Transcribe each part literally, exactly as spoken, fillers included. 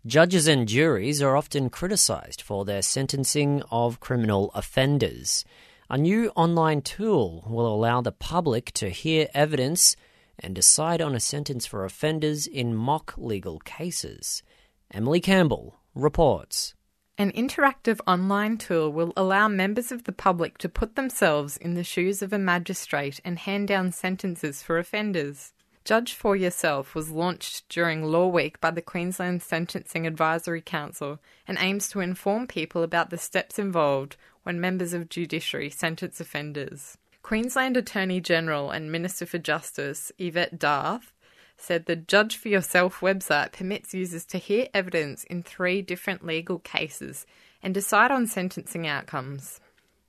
Judges and juries are often criticised for their sentencing of criminal offenders. A new online tool will allow the public to hear evidence and decide on a sentence for offenders in mock legal cases. Emily Campbell reports. An interactive online tool will allow members of the public to put themselves in the shoes of a magistrate and hand down sentences for offenders. Judge for Yourself was launched during Law Week by the Queensland Sentencing Advisory Council and aims to inform people about the steps involved when members of judiciary sentence offenders. Queensland Attorney-General and Minister for Justice, Yvette D'Arth, said the Judge for Yourself website permits users to hear evidence in three different legal cases and decide on sentencing outcomes.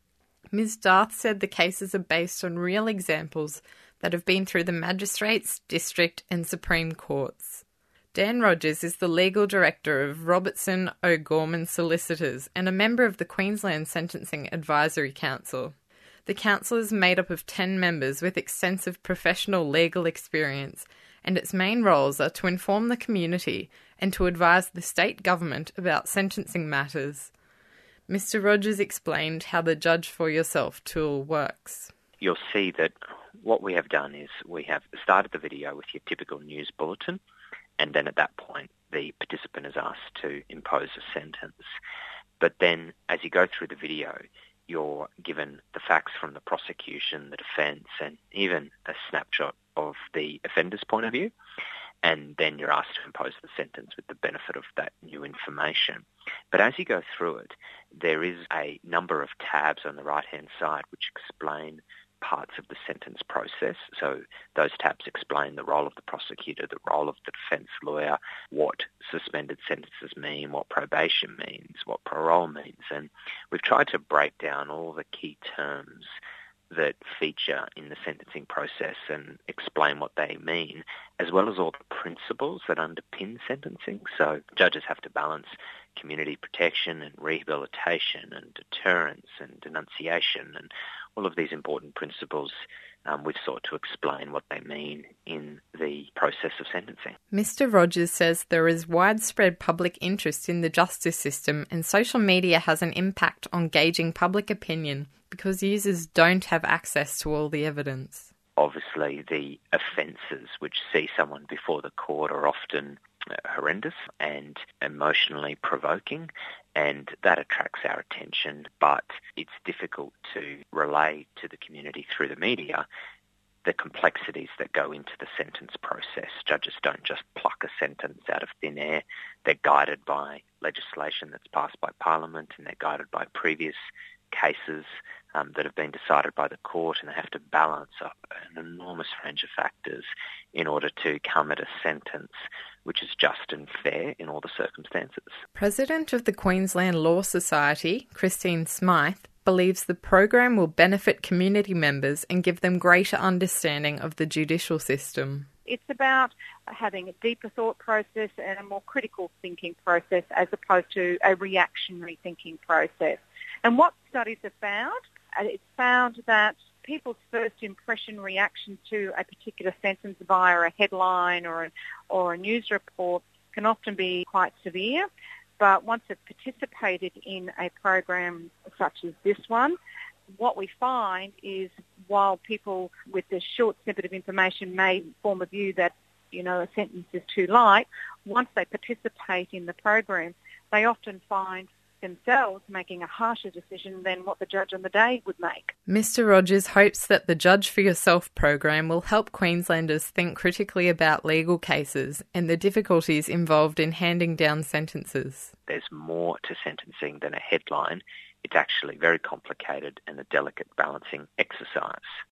Miz D'Arth said the cases are based on real examples that have been through the magistrates, district and Supreme Courts. Dan Rogers is the legal director of Robertson O'Gorman Solicitors and a member of the Queensland Sentencing Advisory Council. The council is made up of ten members with extensive professional legal experience, and its main roles are to inform the community and to advise the state government about sentencing matters. Mister Rogers explained how the Judge for Yourself tool works. You'll see that what we have done is we have started the video with your typical news bulletin, and then at that point the participant is asked to impose a sentence. But then as you go through the video, you're given the facts from the prosecution, the defence, and even a snapshot of the offender's point of view, and then you're asked to impose the sentence with the benefit of that new information. But as you go through it, there is a number of tabs on the right-hand side which explain parts of the sentence process. So those tabs explain the role of the prosecutor, the role of the defence lawyer, what suspended sentences mean, what probation means, what parole means. And we've tried to break down all the key terms that feature in the sentencing process and explain what they mean, as well as all the principles that underpin sentencing. So judges have to balance community protection and rehabilitation and deterrence and denunciation, and all of these important principles um, we've sought to explain what they mean in the process of sentencing. Mister Rogers says there is widespread public interest in the justice system, and social media has an impact on gauging public opinion because users don't have access to all the evidence. Obviously, the offences which see someone before the court are often horrendous and emotionally provoking, and that attracts our attention, but it's difficult to relay to the community through the media the complexities that go into the sentence process. Judges don't just pluck a sentence out of thin air. They're guided by legislation that's passed by Parliament, and they're guided by previous cases um, that have been decided by the court, and they have to balance up an enormous range of factors in order to come at a sentence which is just and fair in all the circumstances. President of the Queensland Law Society, Christine Smythe, believes the program will benefit community members and give them greater understanding of the judicial system. It's about having a deeper thought process and a more critical thinking process as opposed to a reactionary thinking process. And what studies have found, it's found that people's first impression reaction to a particular sentence via a headline or a, or a news report can often be quite severe. But once they've participated in a program such as this one, what we find is while people with this short snippet of information may form a view that, you know, a sentence is too light, once they participate in the program, they often find themselves making a harsher decision than what the judge on the day would make. Mister Rogers hopes that the Judge for Yourself program will help Queenslanders think critically about legal cases and the difficulties involved in handing down sentences. There's more to sentencing than a headline. It's actually very complicated and a delicate balancing exercise.